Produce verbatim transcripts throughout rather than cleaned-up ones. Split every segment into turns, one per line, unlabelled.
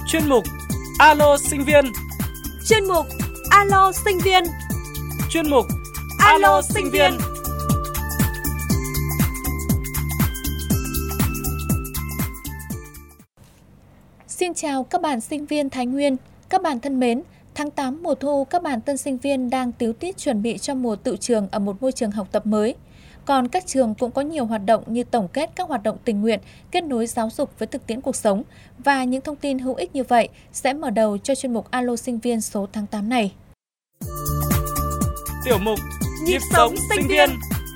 Chuyên mục Alo sinh viên.
Chuyên mục Alo sinh viên.
Chuyên mục Alo sinh viên.
Xin chào các bạn sinh viên Thái Nguyên. Các bạn thân mến, tháng tám mùa thu, các bạn tân sinh viên đang tíu tít chuẩn bị cho mùa tự trường ở một môi trường học tập mới. Còn các trường cũng có nhiều hoạt động như tổng kết các hoạt động tình nguyện, kết nối giáo dục với thực tiễn cuộc sống. Và những thông tin hữu ích như vậy sẽ mở đầu cho chuyên mục Alo sinh viên số tháng tám này.
Tiểu mục Nhịp sống sinh viên.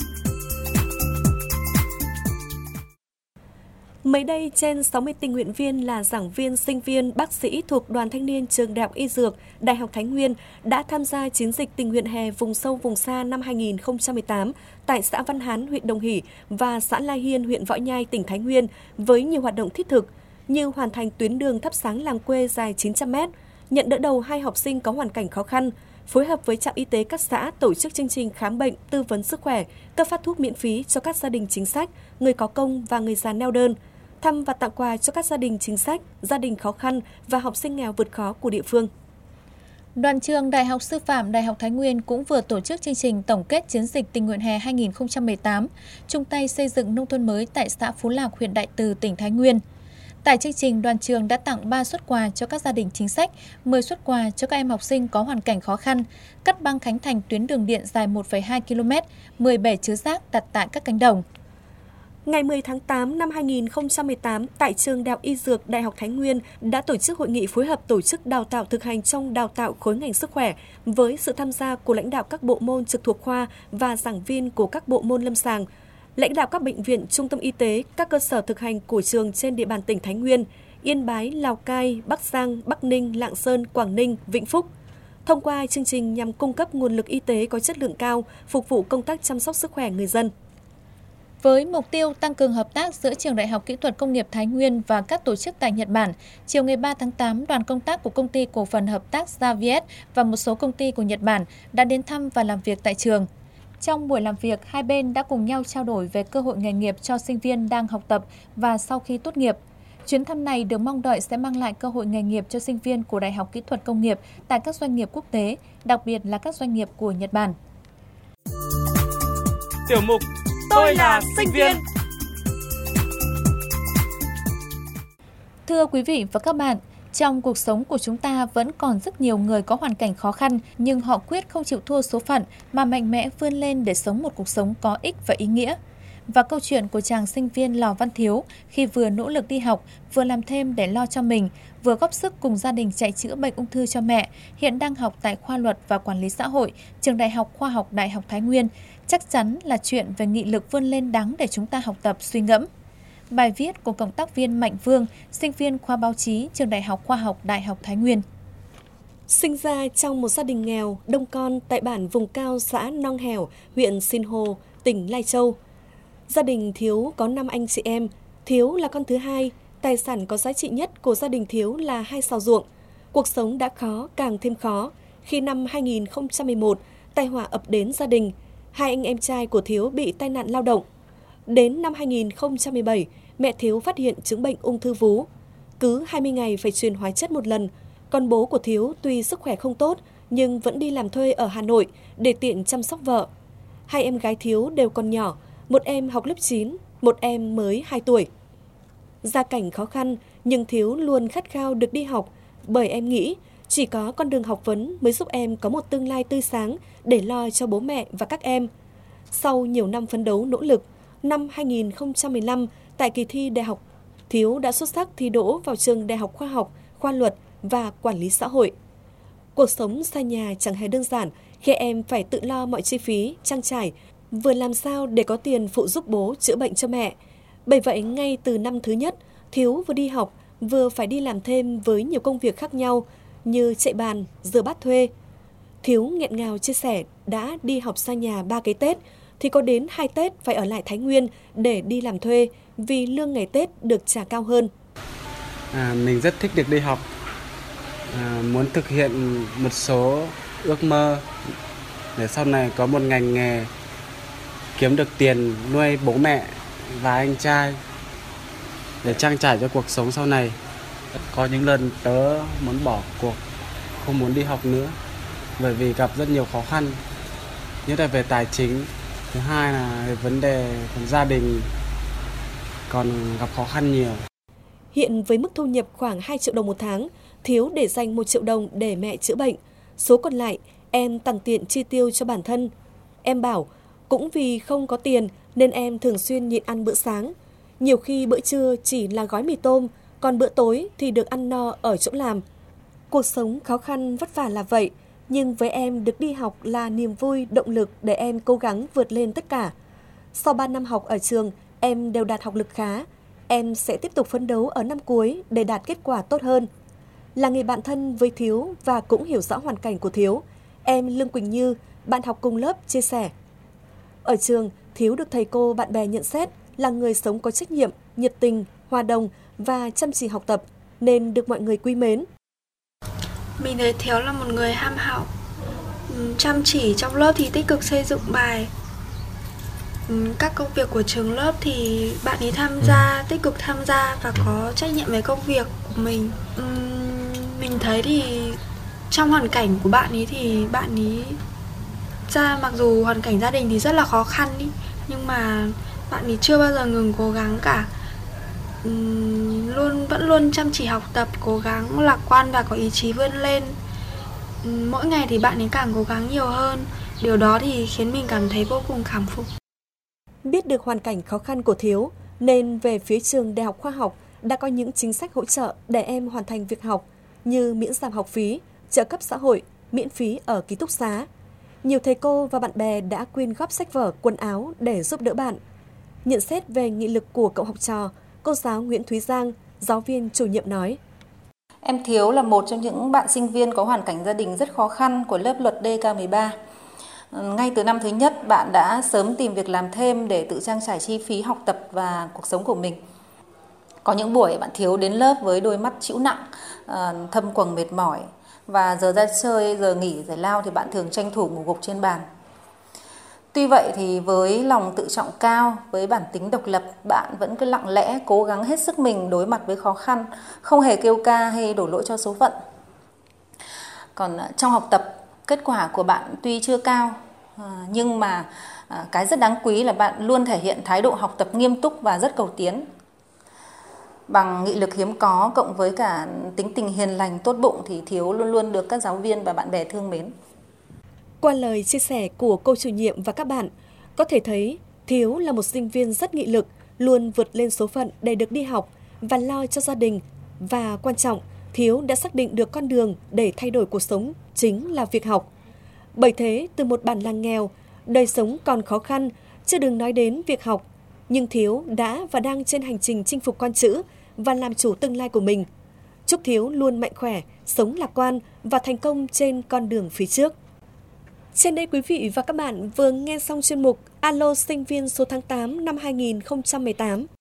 Mới đây, trên sáu mươi tình nguyện viên là giảng viên, sinh viên, bác sĩ thuộc Đoàn Thanh niên Trường Đại học Y Dược, Đại học Thái Nguyên đã tham gia chiến dịch tình nguyện hè vùng sâu vùng xa năm hai nghìn không trăm mười tám tại xã Văn Hán, huyện Đồng Hỷ và xã La Hiên, huyện Võ Nhai, tỉnh Thái Nguyên với nhiều hoạt động thiết thực như hoàn thành tuyến đường thắp sáng làng quê dài chín trăm mét, nhận đỡ đầu hai học sinh có hoàn cảnh khó khăn, phối hợp với trạm y tế các xã tổ chức chương trình khám bệnh, tư vấn sức khỏe, cấp phát thuốc miễn phí cho các gia đình chính sách, người có công và người già neo đơn, thăm và tặng quà cho các gia đình chính sách, gia đình khó khăn và học sinh nghèo vượt khó của địa phương.
Đoàn trường Đại học Sư phạm Đại học Thái Nguyên cũng vừa tổ chức chương trình tổng kết chiến dịch tình nguyện hè hai nghìn không trăm mười tám, chung tay xây dựng nông thôn mới tại xã Phú Lạc, huyện Đại Từ, tỉnh Thái Nguyên. Tại chương trình, đoàn trường đã tặng ba suất quà cho các gia đình chính sách, mười suất quà cho các em học sinh có hoàn cảnh khó khăn, cắt băng khánh thành tuyến đường điện dài một phẩy hai ki lô mét, mười bể chứa rác đặt tại các cánh đồng.
Ngày mười tháng tám năm hai nghìn không trăm mười tám, tại trường Đại học Y Dược Đại học Thái Nguyên đã tổ chức hội nghị phối hợp tổ chức đào tạo thực hành trong đào tạo khối ngành sức khỏe với sự tham gia của lãnh đạo các bộ môn trực thuộc khoa và giảng viên của các bộ môn lâm sàng, lãnh đạo các bệnh viện, trung tâm y tế, các cơ sở thực hành của trường trên địa bàn tỉnh Thái Nguyên, Yên Bái, Lào Cai, Bắc Giang, Bắc Ninh, Lạng Sơn, Quảng Ninh, Vĩnh Phúc. Thông qua chương trình nhằm cung cấp nguồn lực y tế có chất lượng cao, phục vụ công tác chăm sóc sức khỏe người dân.
Với mục tiêu tăng cường hợp tác giữa Trường Đại học Kỹ thuật Công nghiệp Thái Nguyên và các tổ chức tại Nhật Bản, chiều ngày ba tháng tám, đoàn công tác của Công ty Cổ phần Hợp tác Xaviet và một số công ty của Nhật Bản đã đến thăm và làm việc tại trường. Trong buổi làm việc, hai bên đã cùng nhau trao đổi về cơ hội nghề nghiệp cho sinh viên đang học tập và sau khi tốt nghiệp. Chuyến thăm này được mong đợi sẽ mang lại cơ hội nghề nghiệp cho sinh viên của Đại học Kỹ thuật Công nghiệp tại các doanh nghiệp quốc tế, đặc biệt là các doanh nghiệp của Nhật Bản.
Tiểu mục Tôi là sinh viên.
Thưa quý vị và các bạn, trong cuộc sống của chúng ta vẫn còn rất nhiều người có hoàn cảnh khó khăn nhưng họ quyết không chịu thua số phận mà mạnh mẽ vươn lên để sống một cuộc sống có ích và ý nghĩa. Và câu chuyện của chàng sinh viên Lò Văn Thiếu khi vừa nỗ lực đi học, vừa làm thêm để lo cho mình, vừa góp sức cùng gia đình chạy chữa bệnh ung thư cho mẹ, hiện đang học tại khoa luật và quản lý xã hội, Trường Đại học Khoa học Đại học Thái Nguyên, chắc chắn là chuyện về nghị lực vươn lên đáng để chúng ta học tập suy ngẫm. Bài viết của cộng tác viên Mạnh Vương, sinh viên khoa báo chí, Trường Đại học Khoa học Đại học Thái Nguyên.
Sinh ra trong một gia đình nghèo, đông con tại bản vùng cao xã Nong Hẻo, huyện Sinh Hồ, tỉnh Lai Châu. Gia đình Thiếu có năm anh chị em, Thiếu là con thứ hai, tài sản có giá trị nhất của gia đình Thiếu là hai sào ruộng. Cuộc sống đã khó, càng thêm khó, khi năm hai nghìn không trăm mười một, tai họa ập đến gia đình, hai anh em trai của Thiếu bị tai nạn lao động. Đến năm hai nghìn không trăm mười bảy, mẹ Thiếu phát hiện chứng bệnh ung thư vú. Cứ hai mươi ngày phải truyền hóa chất một lần, còn bố của Thiếu tuy sức khỏe không tốt nhưng vẫn đi làm thuê ở Hà Nội để tiện chăm sóc vợ. Hai em gái Thiếu đều còn nhỏ, một em học lớp chín, một em mới hai tuổi. Gia cảnh khó khăn nhưng Thiếu luôn khát khao được đi học, bởi em nghĩ chỉ có con đường học vấn mới giúp em có một tương lai tươi sáng để lo cho bố mẹ và các em. Sau nhiều năm phấn đấu nỗ lực, năm hai nghìn không trăm mười lăm, tại kỳ thi đại học, Thiếu đã xuất sắc thi đỗ vào trường Đại học Khoa học, Khoa luật và Quản lý xã hội. Cuộc sống xa nhà chẳng hề đơn giản khi em phải tự lo mọi chi phí, trang trải, vừa làm sao để có tiền phụ giúp bố chữa bệnh cho mẹ. Bởi vậy, ngay từ năm thứ nhất, Thiếu vừa đi học, vừa phải đi làm thêm với nhiều công việc khác nhau như chạy bàn, rửa bát thuê. Thiếu nghẹn ngào chia sẻ đã đi học xa nhà ba cái Tết, thì có đến hai Tết phải ở lại Thái Nguyên để đi làm thuê vì lương ngày Tết được trả cao hơn.
À, mình rất thích được đi học, à, muốn thực hiện một số ước mơ để sau này có một ngành nghề kiếm được tiền nuôi bố mẹ và anh trai để trang trải cho cuộc sống sau này. Có những lần tớ muốn bỏ cuộc, không muốn đi học nữa, bởi vì gặp rất nhiều khó khăn, nhất là về tài chính. Thứ hai là về vấn đề gia đình còn gặp khó khăn nhiều.
Hiện với mức thu nhập khoảng hai triệu đồng một tháng, Thiếu để dành một triệu đồng để mẹ chữa bệnh. Số còn lại, em tằn tiện chi tiêu cho bản thân. Em bảo, cũng vì không có tiền nên em thường xuyên nhịn ăn bữa sáng. Nhiều khi bữa trưa chỉ là gói mì tôm, còn bữa tối thì được ăn no ở chỗ làm. Cuộc sống khó khăn vất vả là vậy, nhưng với em được đi học là niềm vui, động lực để em cố gắng vượt lên tất cả. Sau ba năm học ở trường, em đều đạt học lực khá. Em sẽ tiếp tục phấn đấu ở năm cuối để đạt kết quả tốt hơn. Là người bạn thân với Thiếu và cũng hiểu rõ hoàn cảnh của Thiếu, em Lương Quỳnh Như, bạn học cùng lớp, chia sẻ. Ở trường, Thiếu được thầy cô, bạn bè nhận xét là người sống có trách nhiệm, nhiệt tình, hòa đồng và chăm chỉ học tập, nên được mọi người quý mến.
Mình thấy Thiếu là một người ham học, chăm chỉ, trong lớp thì tích cực xây dựng bài. Các công việc của trường lớp thì bạn ấy tham gia, tích cực tham gia và có trách nhiệm về công việc của mình. Mình thấy thì trong hoàn cảnh của bạn ấy thì bạn ấy ra, mặc dù hoàn cảnh gia đình thì rất là khó khăn ý, nhưng mà bạn ấy chưa bao giờ ngừng cố gắng cả. Uhm, luôn vẫn luôn chăm chỉ học tập, cố gắng lạc quan và có ý chí vươn lên. Uhm, mỗi ngày thì bạn ấy càng cố gắng nhiều hơn. Điều đó thì khiến mình cảm thấy vô cùng cảm phục.
Biết được hoàn cảnh khó khăn của Thiếu, nên về phía trường Đại học Khoa học đã có những chính sách hỗ trợ để em hoàn thành việc học, như miễn giảm học phí, trợ cấp xã hội, miễn phí ở ký túc xá. Nhiều thầy cô và bạn bè đã quyên góp sách vở, quần áo để giúp đỡ bạn. Nhận xét về nghị lực của cậu học trò, cô giáo Nguyễn Thúy Giang, giáo viên chủ nhiệm nói:
Em Thiếu là một trong những bạn sinh viên có hoàn cảnh gia đình rất khó khăn của lớp luật D K mười ba. Ngay từ năm thứ nhất, bạn đã sớm tìm việc làm thêm để tự trang trải chi phí học tập và cuộc sống của mình. Có những buổi bạn Thiếu đến lớp với đôi mắt trĩu nặng, thâm quầng mệt mỏi, và giờ ra chơi, giờ nghỉ, giải lao thì bạn thường tranh thủ ngủ gục trên bàn. Tuy vậy thì với lòng tự trọng cao, với bản tính độc lập, bạn vẫn cứ lặng lẽ cố gắng hết sức mình đối mặt với khó khăn, không hề kêu ca hay đổ lỗi cho số phận. Còn trong học tập, kết quả của bạn tuy chưa cao, nhưng mà cái rất đáng quý là bạn luôn thể hiện thái độ học tập nghiêm túc và rất cầu tiến. Bằng nghị lực hiếm có cộng với cả tính tình hiền lành, tốt bụng thì Thiếu luôn luôn được các giáo viên và bạn bè thương mến.
Qua lời chia sẻ của cô chủ nhiệm và các bạn, có thể thấy Thiếu là một sinh viên rất nghị lực, luôn vượt lên số phận để được đi học và lo cho gia đình. Và quan trọng, Thiếu đã xác định được con đường để thay đổi cuộc sống chính là việc học. Bởi thế, từ một bản làng nghèo, đời sống còn khó khăn, chưa đừng nói đến việc học, nhưng Thiếu đã và đang trên hành trình chinh phục con chữ và làm chủ tương lai của mình. Chúc Thiếu luôn mạnh khỏe, sống lạc quan và thành công trên con đường phía trước. Trên đây quý vị và các bạn vừa nghe xong chuyên mục Alo Sinh viên số tháng tám năm hai nghìn không trăm mười tám.